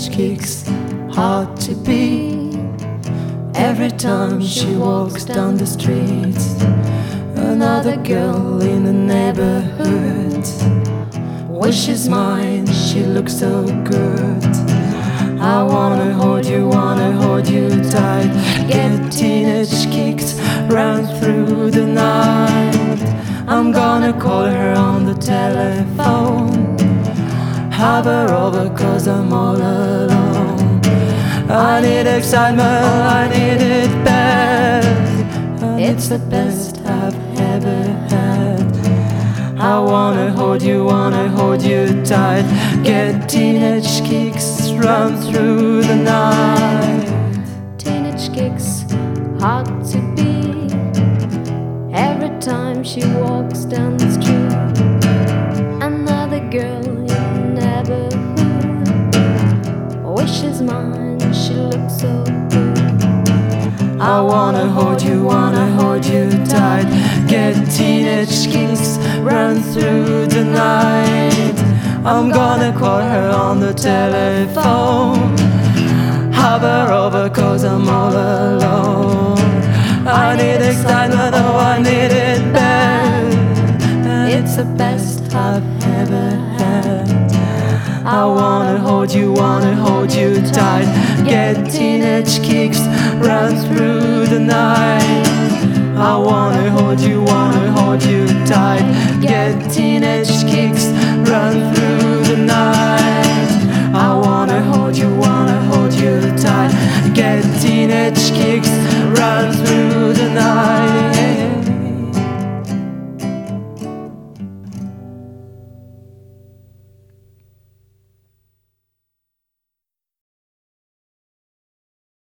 teenage kicks, hard to beat. Every time she walks down the streets, another girl in the neighborhood wishes mine, she looks so good. I wanna hold you tight, get teenage kicks, run through the night. I'm gonna call her on the telephone, have her over 'cause I'm all alone. I need excitement, I need it bad, it's the best I've ever had. I wanna hold you tight, get teenage kicks, run through the night. Teenage kicks, hard to beat. Every time she walks down the street, another girl in the neighborhood wishes mine, she looks so good. I wanna hold you tight, get teenage kicks, run through the night. I'm gonna call her on the telephone, have her over 'cause I'm all alone. I need excitement, oh I need it bad, it's the best I've ever had. I wanna hold you tight, get teenage kicks, run through the night. I wanna hold you tight, get teenage kicks, run through